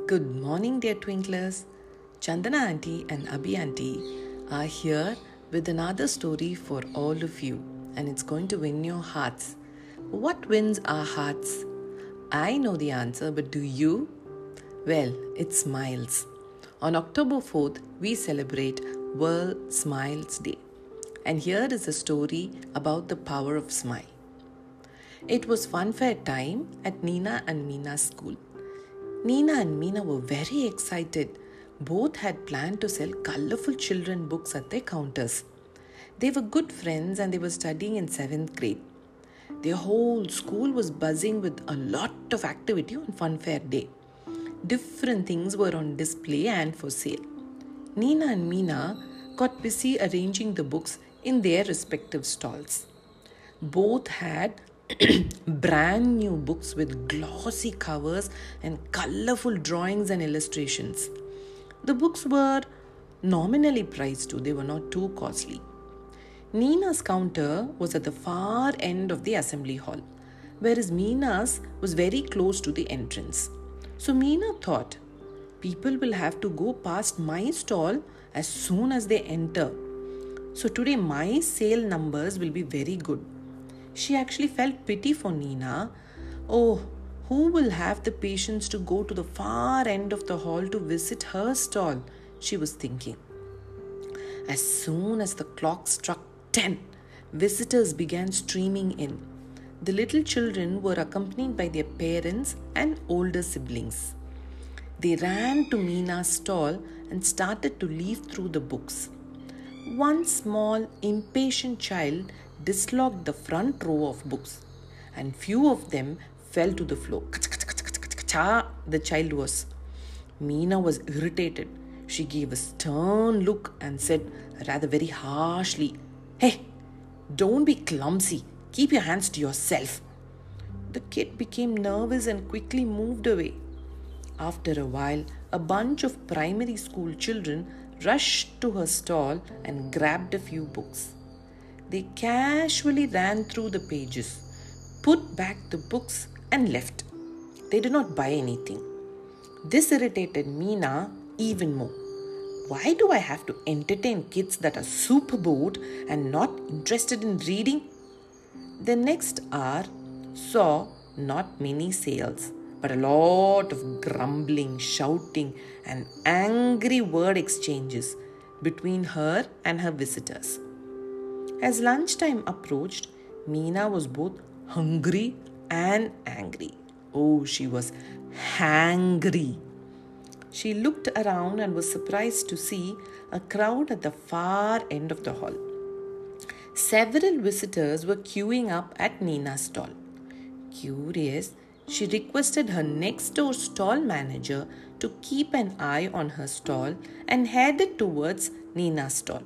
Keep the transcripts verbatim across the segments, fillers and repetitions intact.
Good morning, dear twinklers. Chandana auntie and Abhi auntie are here with another story for all of you, and it's going to win your hearts. What wins our hearts? I know the answer, but do you? Well, it's smiles. On October fourth, we celebrate World Smiles Day. And here is a story about the power of smile. It was funfair time at Nina and Mina's school. Nina and Mina were very excited. Both had planned to sell colorful children books at their counters. They were good friends and they were studying in seventh grade. Their whole school was buzzing with a lot of activity on Funfair Day. Different things were on display and for sale. Nina and Mina got busy arranging the books in their respective stalls. Both had brand new books with glossy covers and colorful drawings and illustrations. The books were nominally priced too, they were not too costly. Nina's counter was at the far end of the assembly hall, whereas Mina's was very close to the entrance. So Mina thought, people will have to go past my stall as soon as they enter. So today my sale numbers will be very good. She actually felt pity for Nina. Oh, who will have the patience to go to the far end of the hall to visit her stall? She was thinking. As soon as the clock struck ten, visitors began streaming in. The little children were accompanied by their parents and older siblings. They ran to Mina's stall and started to leaf through the books. One small, impatient child dislodged the front row of books, and few of them fell to the floor. The child was. Mina was irritated. She gave a stern look and said rather very harshly, "Hey, don't be clumsy. Keep your hands to yourself." The kid became nervous and quickly moved away. After a while, a bunch of primary school children rushed to her stall and grabbed a few books. They casually ran through the pages, put back the books and left. They did not buy anything. This irritated Mina even more. Why do I have to entertain kids that are super bored and not interested in reading? The next hour saw not many sales, but a lot of grumbling, shouting, and angry word exchanges between her and her visitors. As lunchtime approached, Mina was both hungry and angry. Oh, she was hangry. She looked around and was surprised to see a crowd at the far end of the hall. Several visitors were queuing up at Nina's stall. Curious, she requested her next door stall manager to keep an eye on her stall and headed towards Nina's stall.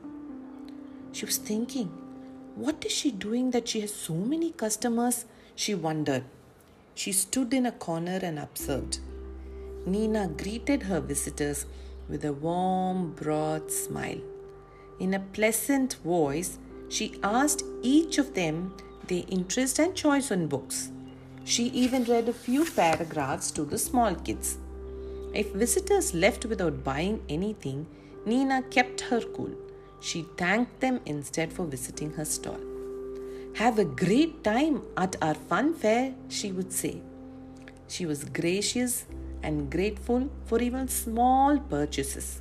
She was thinking, what is she doing that she has so many customers? She wondered. She stood in a corner and observed. Nina greeted her visitors with a warm, broad smile. In a pleasant voice, she asked each of them their interest and choice in books. She even read a few paragraphs to the small kids. If visitors left without buying anything, Nina kept her cool. She thanked them instead for visiting her stall. "Have a great time at our fun fair," she would say. She was gracious and grateful for even small purchases.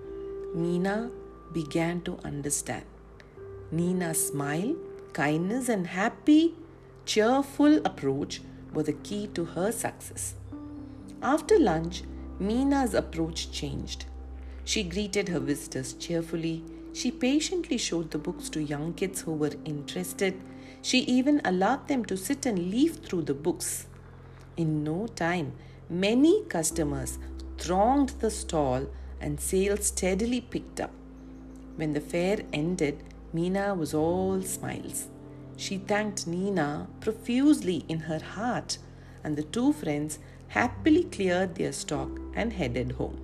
Mina began to understand. Nina's smile, kindness, and happy, cheerful approach were the key to her success. After lunch, Mina's approach changed. She greeted her visitors cheerfully. She patiently showed the books to young kids who were interested. She even allowed them to sit and leaf through the books. In no time, many customers thronged the stall and sales steadily picked up. When the fair ended, Mina was all smiles. She thanked Nina profusely in her heart, and the two friends happily cleared their stock and headed home.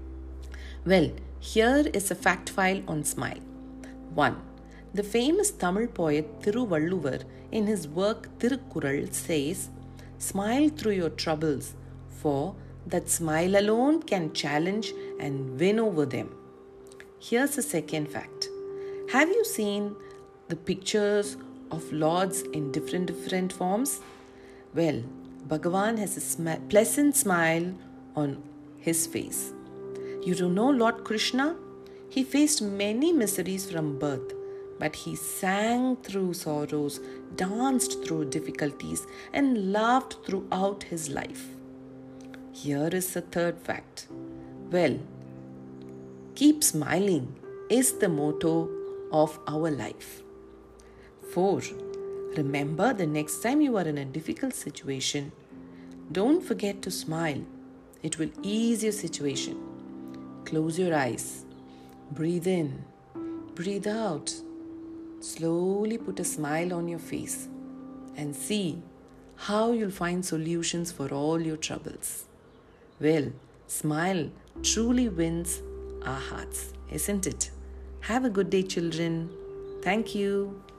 Well, here is a fact file on smile. one. The famous Tamil poet Thiruvalluvar in his work Thirukkural says, "Smile through your troubles, for that smile alone can challenge and win over them. Here's the second fact. Have you seen the pictures of lords in different different forms? Well, Bhagavan has a sm- pleasant smile on his face. You don't know Lord Krishna? He faced many miseries from birth, but he sang through sorrows, danced through difficulties, and laughed throughout his life. Here is the third fact. Well, keep smiling is the motto of our life. four. Remember, the next time you are in a difficult situation, don't forget to smile. It will ease your situation. Close your eyes. Breathe in. Breathe out. Slowly put a smile on your face and see how you'll find solutions for all your troubles. Well, smile truly wins our hearts, isn't it? Have a good day, children. Thank you.